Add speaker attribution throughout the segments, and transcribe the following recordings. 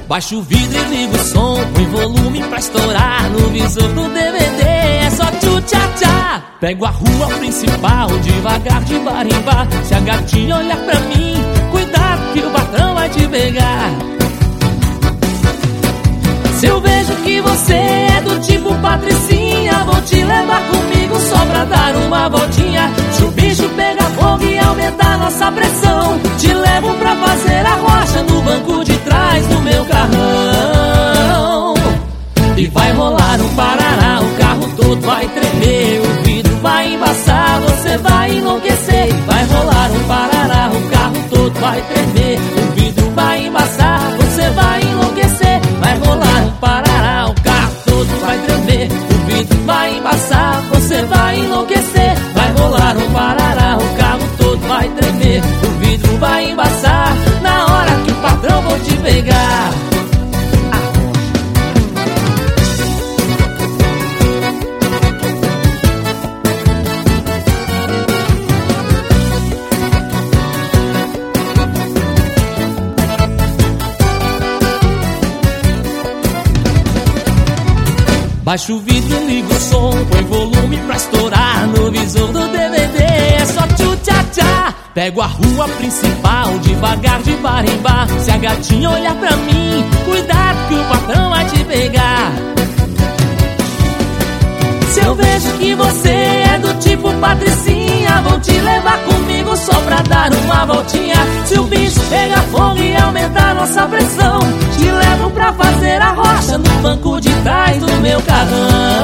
Speaker 1: Baixa o vidro e liga o som, põe volume pra estourar no visor do DVD. É só tchu-tchá-tchá. Pego a rua principal, devagar de bar em bar. Se a gatinha olhar pra mim, cuidado que o patrão vai te pegar. Se eu vejo que você é do tipo Patricinha, vou te levar comigo só pra dar uma voltinha. Se o bicho pegar fogo e aumentar nossa pressão, te levo pra fazer a rocha no banco de trás do meu carrão. E vai rolar um parará, o carro todo vai tremer, o vidro vai embaçar, você vai enlouquecer. E vai rolar um parará, o carro todo vai tremer, o vidro vai embaçar, você vai enlouquecer. Vai rolar um parará, o carro todo vai tremer, o vidro vai embaçar, você vai enlouquecer. Vai rolar um parará, o carro todo vai tremer, o vidro vai embaçar, na hora que o patrão for te pegar. Baixa o vidro, liga o som, põe volume pra estourar no visor do DVD. É só tchu-tchá-tchá. Pego a rua principal, devagar de bar em bar. Se a gatinha olhar pra mim, cuidado que o patrão vai te pegar. Se eu vejo que você é do tipo Patricinha, vou te levar comigo só pra dar uma voltinha. Se o bicho pegar fogo e aumentar nossa pressão, te levo pra fazer a rocha no banco de trás do meu carrão.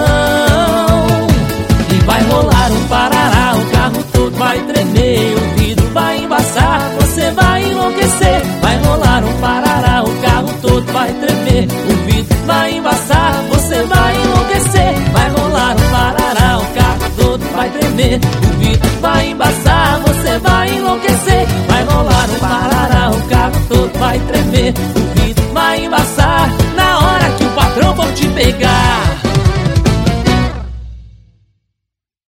Speaker 1: E vai rolar um parará, o carro todo vai tremer, o vidro vai embaçar, você vai enlouquecer. Vai rolar um parará, o carro todo vai tremer, o vidro vai embaçar, você vai enlouquecer. Vai rolar um parará, o carro todo vai tremer, o vidro vai embaçar.